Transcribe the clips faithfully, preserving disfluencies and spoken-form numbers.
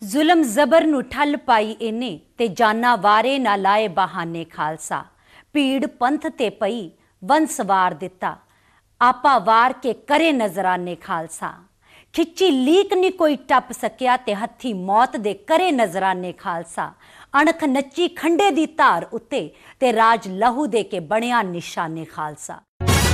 जुलम जबर नूं ठल पाई इन्ने ते जाना वारे ना लाए बहाने खालसा। भीड़ पंथ ते पई वंस वार दिता, आपा वार के करे नजराने खालसा। खिच्ची लीक नी कोई टप सकिया ते हथी मौत दे करे नजराने खालसा। अणख नच्ची खंडे दी धार उत्ते ते राज लहू दे के बणिया निशाने खालसा।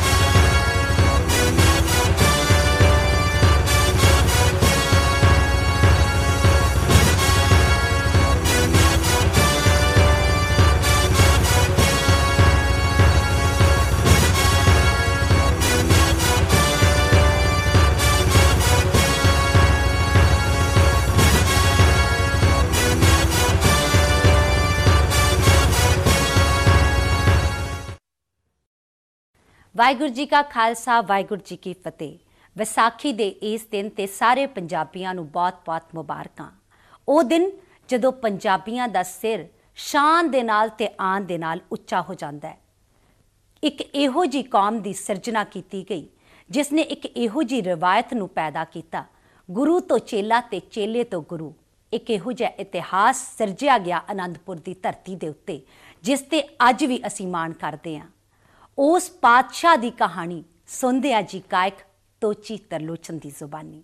वाहिगुरू जी का खालसा, वाहिगुरू जी की फतेह। विसाखी दे इस दिन ते सारे पंजाबियां नूं बहुत बहुत मुबारकां। ਉਹ दिन ਜਦੋਂ पंजाबियां ਦਾ सिर शान दे नाल ते आन दे नाल ਉੱਚਾ हो जाता है। एक इहो जी कौम की सिरजना की गई जिसने एक इहो जी रिवायत नूं पैदा किया, गुरु तो चेला ते चेले तो गुरु। एक इहो जिहा इतिहास सिरजिया गया आनंदपुर की धरती दे उत्ते, जिस ते अज भी असीं माण करदे हां। उस पातशाह की कहानी सुनदे आ जी गायक तोची तरलोचन की जुबानी।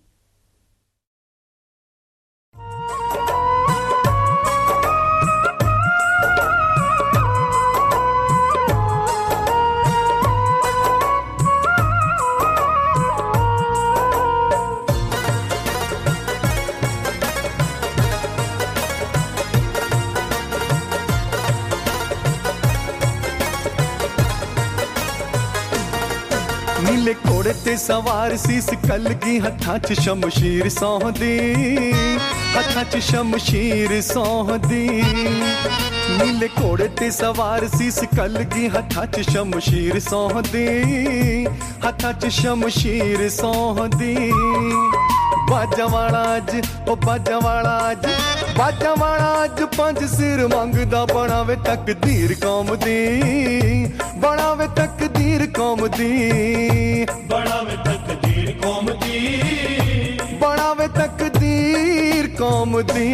नीले घोड़े ते सवार सीस कलगी, हत्थां च शमशीर सौंहदी, हत्थां च शमशीर सौंहदी। नीले घोड़े ते सवार सीस कलगी, हत्थां च शमशीर सौंहदी, हत्थां च शमशीर सौंहदी। बाजा वाला अज ओ बाजा वाला अज बाजा वाला अज पंज सिर मंगदा, बनावे तकदीर कौम दी, बनावे तकदीर कौम दी, बनावे तकदीर कौम दी, बनावे तकदीर कौम दी।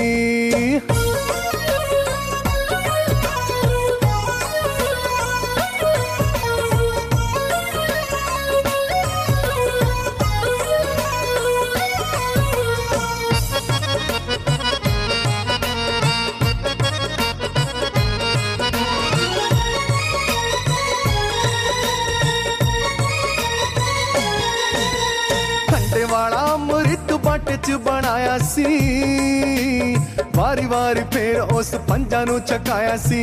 च बनाया सी, वारी वारी फेर उस पंजा नू चकाया सी।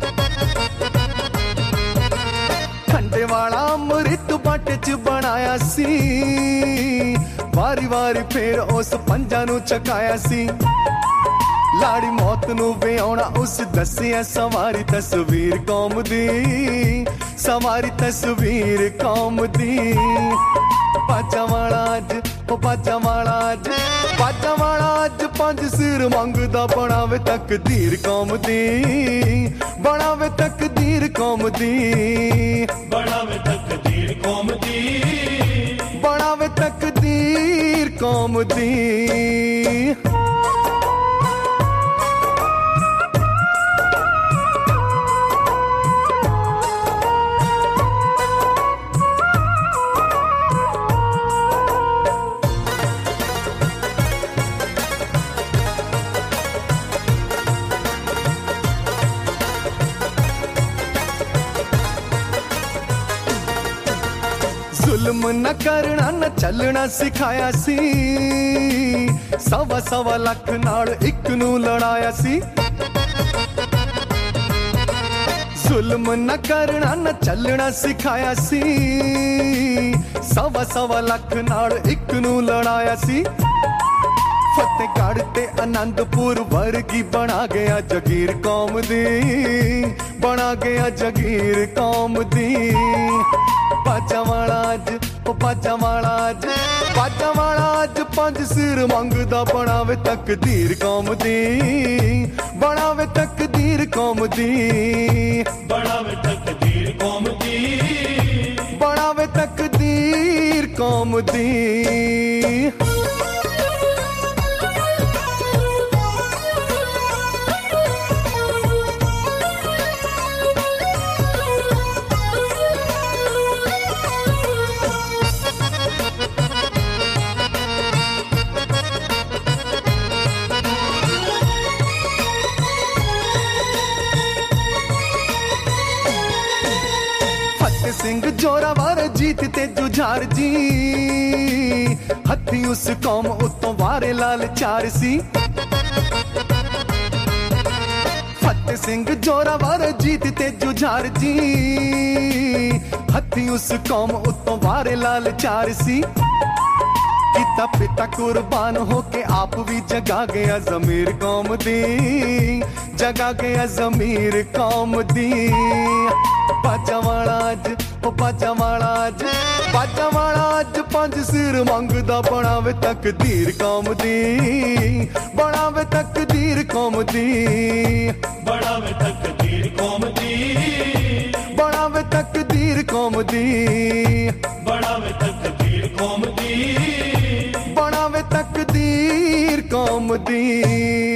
खंडे वाला अमृत बट च बनाया सी, वारी वारी फेर उस पंजा नू चकाया सी। लाड़ी मौत नू विआउणा उस दसिया, सवारी तस्वीर कौम दी, सवारी तस्वीर कौम दी। बाजा वाला अज ओ बाजा वाला अज बाजा वाला अज पंज सिर मंगदा, बनावे तकदीर कौम दी, बनावे तकदीर कौम दी, बनावे तकदीर कौम दी, बनावे तकदीर कौम दी। जुल्म न करना न चलना सिखाया सी, सवा सवा लख नाल इक नू लड़ाया सी। जुल्म न करना न चलना सिखाया सी, सवा सवा लख नाल इक नू लड़ाया सी। फतेहगढ़ ते आनंदपुर वर्गी बना गया जगीर कौम दी, बना गया जगीर कौम दी। बाजा वाला अज ओ बाजा वाला अज बाजा वाला अज पंज सिर मंगदा, बनावे तकदीर कौम दी, बनावे तकदीर कौम दी, बनावे तकदीर कौम दी, बनावे तकदीर कौम दी। सिंह जोरावर जीत ते जुझार जी हथी उस कौम उतों वारे लाल चार सी फतेह सिंह जोरावर जीत ते जुझार जी हथी उस कौम उतों वारे लाल चार सी किता पिता कुर्बान होके आप भी जगा गया जमीर कौम दी जगा गया जमीर कौम दी बाजा वाला अज ओ बाजा वाला अज बाजा वाला अज पंज सिर मंगदा बनावे तकदीर कौम दी बनावे तकदीर कौम दी बढ़ावे तकदीर कौम दी बनावे तकदीर कौम दी बढ़ावे तकदीर कौम दी बनावे तकदीर कौम दी।